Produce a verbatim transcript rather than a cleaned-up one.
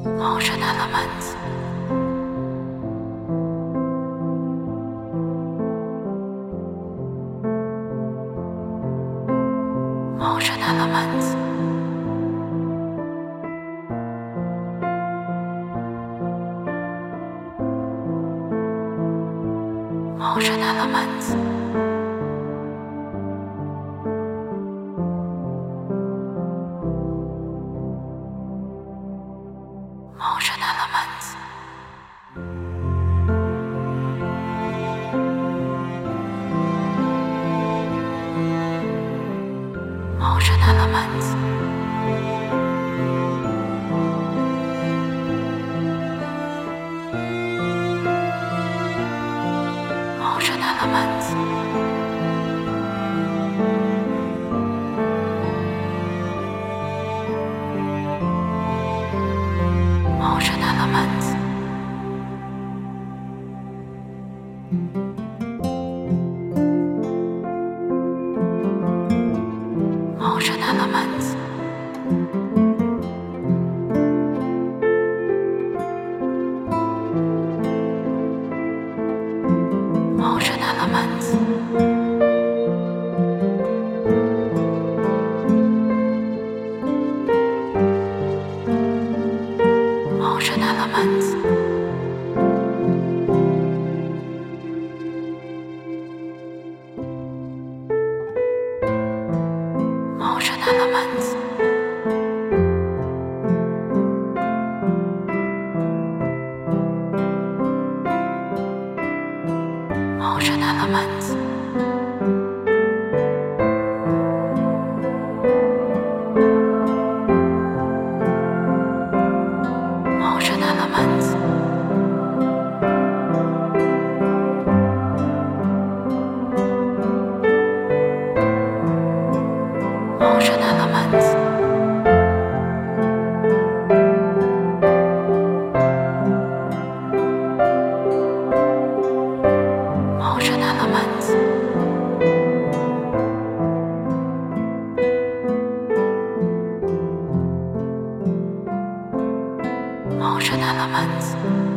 Motion elements. Motion elements. Motion elements. Motion elements. Motion elements. Motion elements. Motion elements. Motion elements. Motion elements. Motion elements. Motion elements. Motion elements. Motion elements. Motion elements. Motion elements. Motion elements.